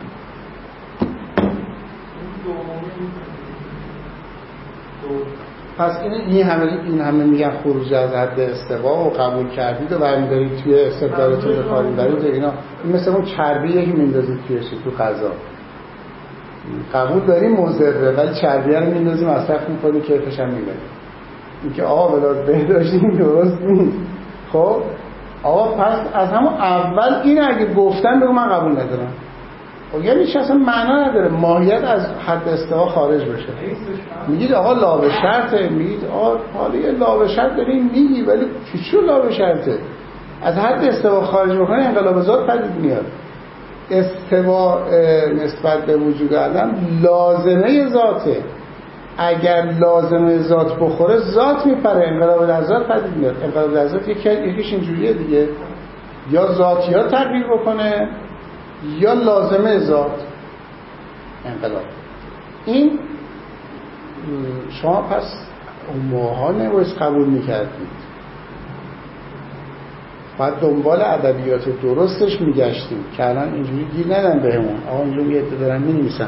پس این این همه این همه میگن خروج از حد استوا و قبول کردید و برمی‌دارید توی استدلالتون به کار می‌برید. اینا این مثل اون چربیه که میندازید توی چی تو غذا. قبول داریم مضره ولی چربیه رو میندازیم مصرف می‌کنیم کیفش هم می‌بریم. اینکه آقا ولاد بهداشتیم درست نیست. خب آقا پس از همون اول این اگه گفتن بگو من قبول ندارم. خب یعنی چی؟ اصلا معنا نداره ماهیت از حد استوا خارج بشه. میگید آقا لا به شرطه، میگید آقا حالا یه لا به شرط داریم میگی ولی چی چه لا به شرطه؟ از حد استوا خارج بکنه انقلاب ذات پدید میاد. استوا نسبت به وجود عدم لازمه ذاته. اگر لازمه ذات بخوره ذات میپره، انقلاب در ذات پدید میاد. انقلاب در ذات یکی یکیش اینجوریه دیگه، یا ذاتیات تغییر بکنه یا لازمه ذات انقلاب. این شما پس اون موقع نباید قبول میکردید، بعد دنبال ادبیات درستش میگشتیم که الان اینجوری گیر ندن بهمون. آقا اینجوری یه عده دارن مینویسن.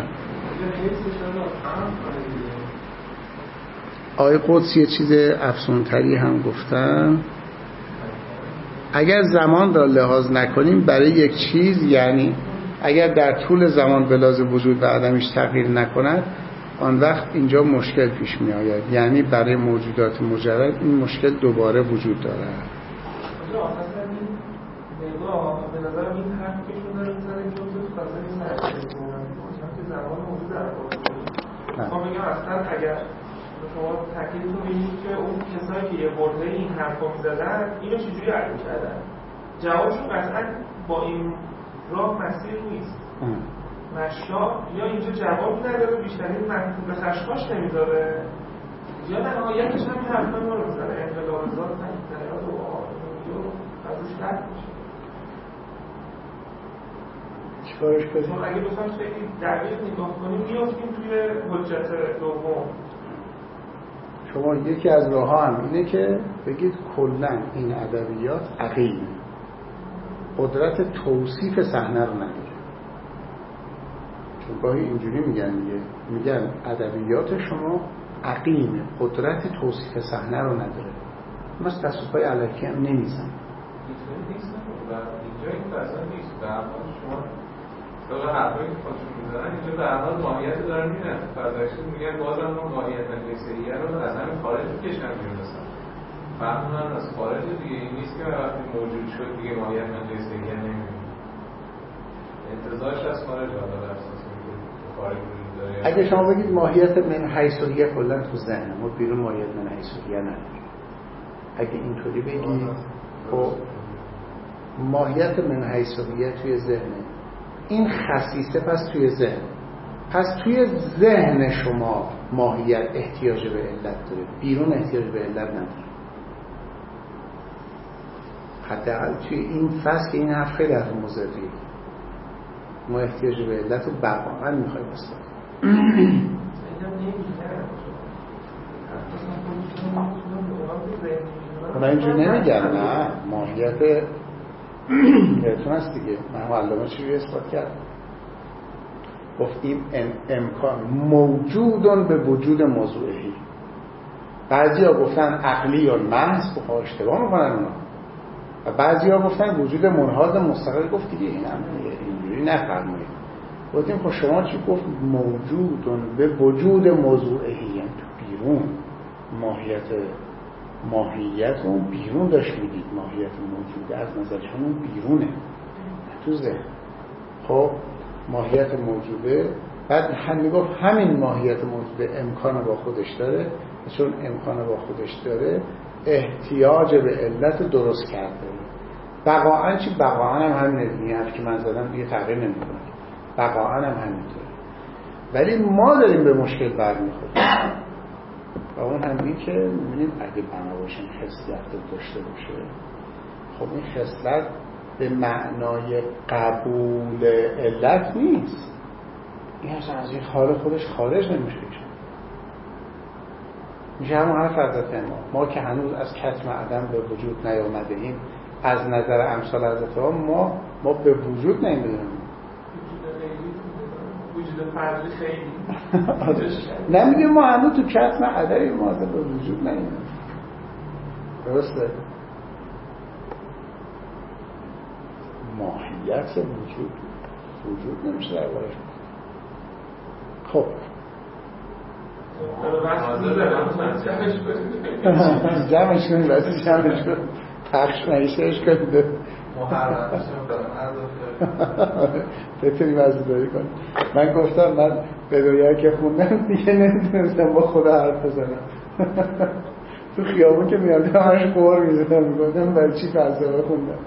آقای قدسی یه چیز افسونتری هم گفتن، اگر زمان را لحاظ نکنیم برای یک چیز، یعنی اگر در طول زمان به لحاظ وجود و عدمش تغییر نکند، آن وقت اینجا مشکل پیش می آید. یعنی برای موجودات مجرد این مشکل دوباره وجود دارد.
به نظرم این حرف که شون داره میزنه که تو فضای سرکشی چون که زمان موجود در واقع ما بگم اصلا اگر شما تکلیفتون بگید که اون کسایی که یه برده این حرف رو میزدن اینو چجوری عقل کردن، جوابشون قطعا با این راه مسیر نیست. مشا یا اینجا جوابی نداره، بیشترین منطق به خشخاش نمیذاره، یا نهایتش هم این حرفا رو میزنه انقلاب ذات نمی‌کنه و آخر از روش رد میشه.
چیکارش کنیم؟
چون اگه بخوایم خیلی دقیق نگاه کنیم میافتیم توی حجت دوم.
شما یکی از راه‌ها هم اینه که بگید کلاً این ادبیات عقیم، قدرت توصیف صحنه رو نداره. چون گاهی اینجوری میگن دیگه، میگن ادبیات شما عقیمه، قدرت توصیف صحنه رو نداره. مثل تصویف‌های الکی هم نمیزن.
اینطوری نیست و اینجا این فضا نیست. به هر حال شما طبق حرفایی که خودشون میزنن اینجا به هر حال ماهیت رو دارن میدن. فضایشون میگن بازم ما ماهیت نجسیه رو از همین خارج رو کشن بیرون مثلا. فهمونن از خارج دیگه این نیست که وقتی موجود شد دیگه ماهیت نجسیه نمیدونیم. انتظارش از خارج حالا در اساس خارج وجود داره.
اگه شما بگید ماهیت من حیثیه کلا تو ذهن ما بیرون ماهیت من حیثیه نداره، اگه اینطوری بگید خب ماهیت من حیثیه توی ذهنه، این خصیصه پس توی ذهن، پس توی ذهن شما ماهیت احتیاج به علت داره، بیرون احتیاج به علت نداره. حداقل توی این فصل که این حرف خیلی حرف مضریه. ما احتیاج به علت رو واقعا میخوایم بسازیم. من اینجوری نمیگم، نه ماهیت بهتون هست دیگه. من علامه چی روی اثبات کردم، گفتیم امکان موجودون به وجود موضوعی. بعضی ها گفتن عقلی یا محض، خب اشتباه میکنن اونا. و بعضی ها گفتن وجود منحاز مستقل. گفت دیگه این هم اینجوری نفرمایید. گفتیم خب شما چی گفت؟ موجودون به وجود موضوعی، یعنی تو بیرون. ماهیت ماهیت اون بیرون داشت میدید، ماهیت موجوده از نظر شما بیرونه، تو ذهن. خب ماهیت موجوده، بعد هم میگفت همین ماهیت موجوده امکان با خودش داره، چون امکان با خودش داره احتیاج به علت درست کرده. بقاعا چی؟ بقاعا هم همین دیگه، حرف که من زدم دیگه تغییر نمیکنه، بقاعا هم همینطوره. ولی ما داریم به مشکل برمیخوریم و اون هم این که میبینیم اگه بنا باشیم خصلت داشته باشه، خب این خصلت به معنای قبول علت نیست. این اصلا از این حال خودش خارج نمیشه. میشه همون حرف حضرت ما ما که هنوز از کتم عدم به وجود نیامده ایم، از نظر امثال حضرت ما ما, ما به وجود نمیدونیم.
وجود فردی خیلی
نمیگه ما هنوز تو کتم عدم ما به وجود نمیدونیم. درسته؟ ماهیت وجود وجود نمیشه در بارش. خب جمعش کنیم بسی جمعش کنیم پخش نایشهش کنیم
محرمش
بتونیم از داری کنیم. من گفتم من به رویه که خوندم دیگه نمیتونستم با خدا حرف بزنم. تو خیابون که میادم همش قور میزدم، میگفتم برای چی فلسفه خوندم.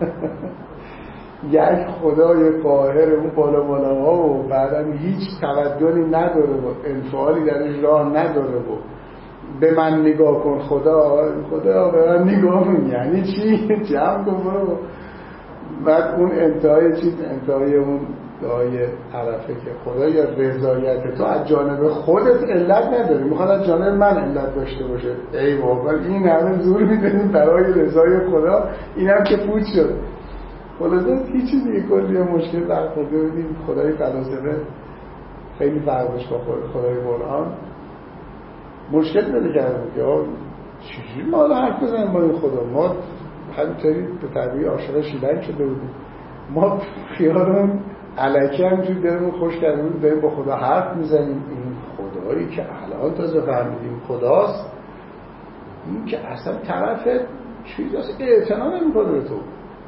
یک خدای قاهر اون بالا بالا ها و بعدم هیچ تمدنی نداره و انفعالی درش راه نداره و به من نگاه کن خدا خدا به من نگاه کن یعنی چی؟ جمع کن برو. بعد اون انتهای چیز انتهای اون دعای عرفه که خدا یا رضایت تو از جانب خودت علت نداری، میخواد از جانب من علت داشته باشه. ای بابا این همه زور میدونیم برای رضای خدا، اینم که پوچ شد. خلاصه هیچی دیگه کلی مشکل برخورده بودیم. خدای فلاسفه خیلی فرقش با خدای قرآن مشکل پیدا کردیم که چجوری ما حالا حرف بزنیم با این خدا؟ ما همینطوری به طبیعی عاشق شیلنگ شده بودیم، ما خیالمون الکی همینجوری دلمون خوش کرده بودیم داریم با خدا حرف میزنیم. این خدایی که الان تازه فهمیدیم خداست، این که اصلا طرف چیز اصلا اعتنا نمی‌کنه به تو.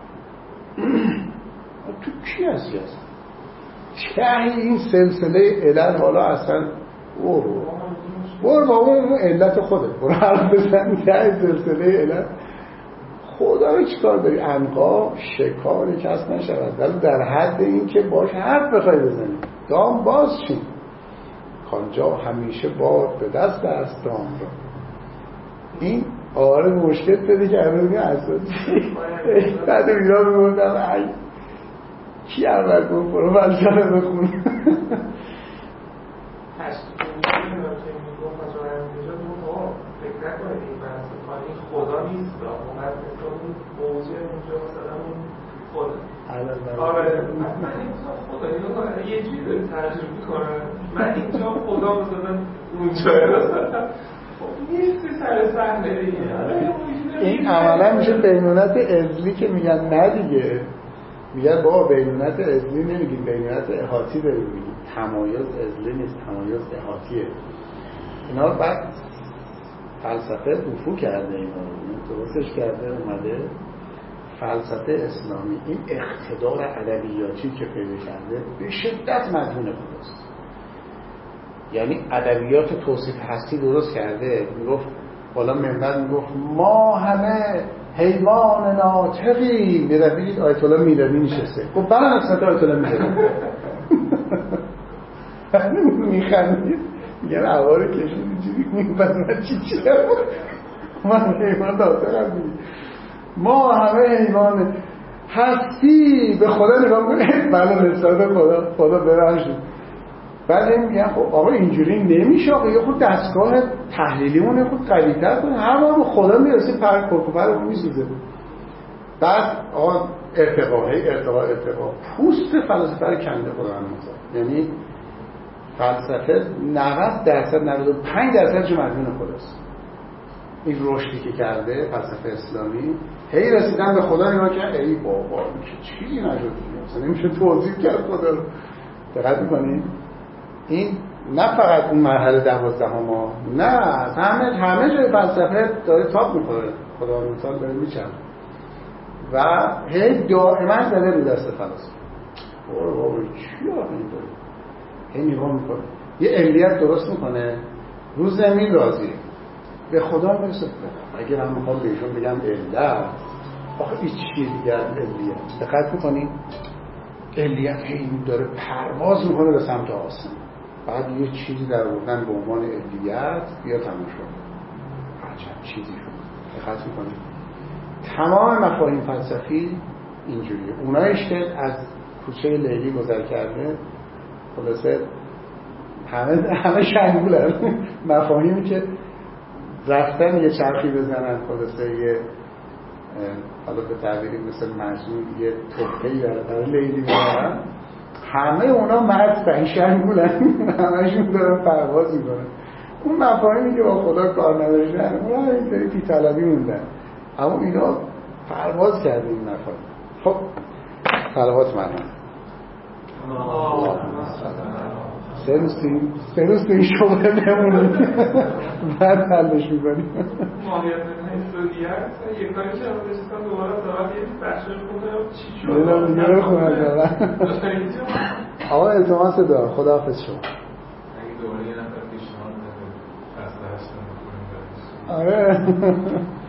تو کی هستی هست؟ چه این سلسله علل حالا اصلا برو برو با اون علت خودت برو حرف بزن. چه سلسله علل خدا رو چی کار داری؟ عنقا شکاری کس نشود، ولی در حد این که باش حرف بخوای بزنی دام باز چین کانجا همیشه باد به دست است دام را. این آره مشکل پیدا کرده بودی اساسی. بعد اینا میگفتم ای کی اول گفت برو فلسفه بخون.
فکر نکنید این فلسفه خدا نیست، واقعا اون موضوع اونجا مثلا اون خدا. آره من اینجا خدا اینو یه جوری داری ترجمه کنم، من اینجا خدا مثلا اونجا نیستی سر صحنه دیگه.
این عملا میشه بینونت ازلی که میگن نه دیگه، میگن بابا بینونت ازلی نمیگیم، بینونت احاطی داریم میگیم. تمایز ازلی نیست، تمایز احاطیه. اینا بعد فلسفه افو کرده، اینا درستش کرده اومده فلسفه اسلامی این اقتدار ادبیاتی که پیدا کرده به شدت مدیون خداست. یعنی ادبیات توصیف هستی درست کرده. میگفت بالا منبر میگفت ما همه حیوان ناطقی. میرفید آیت الله میلانی نشسته، خب بله نفسه آیت الله میلانی میخندید میگن عوار کشید اینجوری میگن پس من چی چی من حیوان داسترم میگه ما همه حیوان هستی به خدا نگاه کنید بله نسبت خدا خدا ببخشید بعد میگن خب آقا اینجوری نمیشه آقا یه خود دستگاه تحلیلیمون یه خود قوی‌تر کنه هر بار به خدا میرسه پر کرکوپرمون میسوزه بعد آقا ارتقا هی ارتقا ارتقا پوست فلسفه رو کنده خدا من یعنی فلسفه نود درصد نود و پنج درصد جو مدیون خداست این رشدی که کرده فلسفه اسلامی هی رسیدن به خدا نگاه کرد ای بابا که چیزی نشد اصلا نمیشه توضیح کرد خدا رو دقت می‌کنید این نه فقط اون مرحله دوازدهم ما نه همه همه جای فلسفه داره تاب می‌خوره خدا رو مثال داره میچرخه و هی دائما زده رو دست فلسفه برو بابا چی آخه این داره هی نگاه میکنه یه علیت درست میکنه رو زمین راضیه به خدا میرسه اگه من میخوام بهشون بگم علت آخه این چیه دیگر علیت دقت میکنی علیت هی داره پرواز میکنه به سمت آسمان بعد یه چیزی در آوردن به عنوان علیت بیا تموم شد عجب چیزی شد دقت میکنی تمام مفاهیم فلسفی اینجوریه اونایش که از کوچه لیلی گذر کرده خلاصه همه همه شنگولن مفاهیمی که رفتن یه چرخی بزنن خلاصه یه حالا به تعبیری مثل مجنون یه توپهی برای لیلی بزنن همه اونا مستن شنگولن همهشون دارن پرواز میکنن اون مفاهیمی که با خدا کار نداشتن اونا اینطوری پی طلبی موندن اما اینا پرواز کرده این مفاهیم خب صلوات معنی سه روز سه روز این شغله بمونید بعد حلش میکنیم
ماهیت استودیت یک کاری چرا بشستم دوباره دارم یه بخشش خودم چی شد
دیگه دیگه رو خونم دارم آقا التماس دار خداحافظ شما
اگه دوباره یه نفر پیشنهاد بده خسته هستم
آره